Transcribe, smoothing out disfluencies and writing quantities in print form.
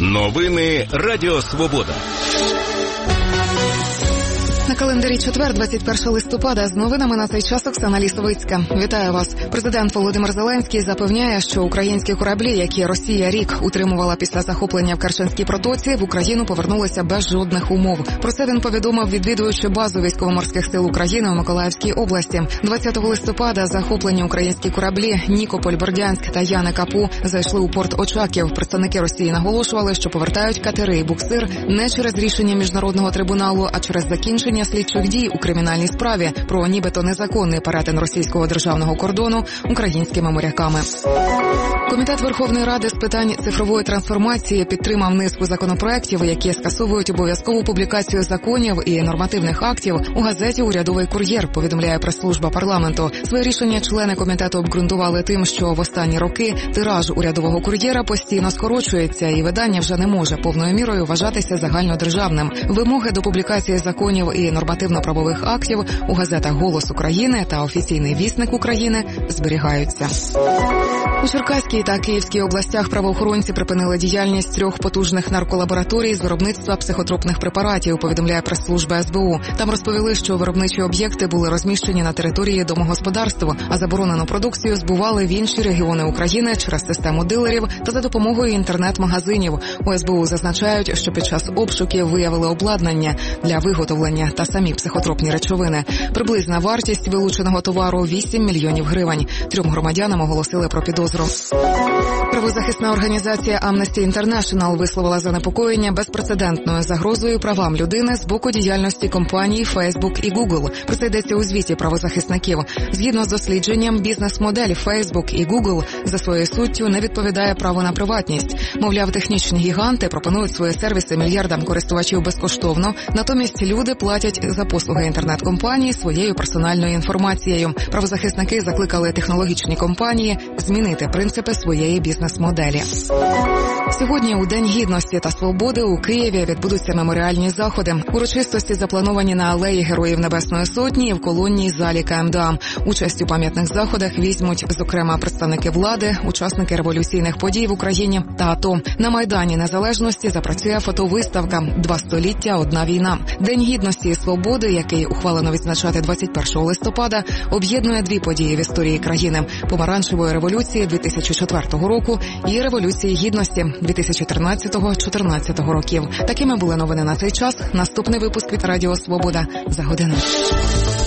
Новини Радіо Свобода. На календарі четвер, 21 листопада, з новинами на цей час Оксана Лісовицька. Вітаю вас. Президент Володимир Зеленський запевняє, що українські кораблі, які Росія рік утримувала після захоплення в Керченській протоці, в Україну повернулися без жодних умов. Про це він повідомив, відвідуючи базу військово-морських сил України у Миколаївській області. 20 листопада захоплені українські кораблі Нікополь, Бердянськ та Яни-Капу зайшли у порт Очаків. Представники Росії наголошували, що повертають катери і буксир не через рішення міжнародного трибуналу, а через закінчення слідчих дій у кримінальній справі про нібито незаконний перетин російського державного кордону українськими моряками. Комітет Верховної Ради з питань цифрової трансформації підтримав низку законопроєктів, які скасовують обов'язкову публікацію законів і нормативних актів у газеті «Урядовий кур'єр», повідомляє прес-служба парламенту. Своє рішення члени комітету обґрунтували тим, що в останні роки тираж «Урядового кур'єра» постійно скорочується, і видання вже не може повною мірою вважатися загальнодержавним. Вимоги до публікації законів і нормативно-правових актів у газетах «Голос України» та «Офіційний вісник України» зберігаються. У Черкаській та Київській областях правоохоронці припинили діяльність 3 потужних нарколабораторій з виробництва психотропних препаратів, повідомляє прес-служба СБУ. Там розповіли, що виробничі об'єкти були розміщені на території домогосподарств, а заборонену продукцію збували в інші регіони України через систему дилерів та за допомогою інтернет-магазинів. У СБУ зазначають, що під час обшуків виявили обладнання для виготовлення та самі психотропні речовини. Приблизна вартість вилученого товару – 8 мільйонів гривень. 3 громадянам оголосили про підозру. Правозахисна організація Amnesty International висловила занепокоєння безпрецедентною загрозою правам людини з боку діяльності компаній Facebook і Google. Про це йдеться у звіті правозахисників. Згідно з дослідженням, бізнес-модель Facebook і Google за своєю суттю не відповідає праву на приватність. Мовляв, технічні гіганти пропонують свої сервіси мільярдам користувачів безкоштовно, натомість люди платять за послуги інтернет-компаній своєю персональною інформацією. Правозахисники закликали технологічні компанії змінити принципи своєї бізнес-моделі. Сьогодні у День Гідності та Свободи у Києві відбудуться меморіальні заходи. Урочистості заплановані на алеї Героїв Небесної Сотні і в колонній залі КМДА. Участь у пам'ятних заходах візьмуть, зокрема, представники влади, учасники революційних подій в Україні та АТО. На Майдані Незалежності запрацює фотовиставка «2 століття – одна війна». День Гідності і Свободи, який ухвалено відзначати 21 листопада, об'єднує 2 події в історії країни – помаранчевої революції 2004 року і Революції Гідності 2013-2014 років. Такими були новини на цей час. Наступний випуск від Радіо Свобода за годину.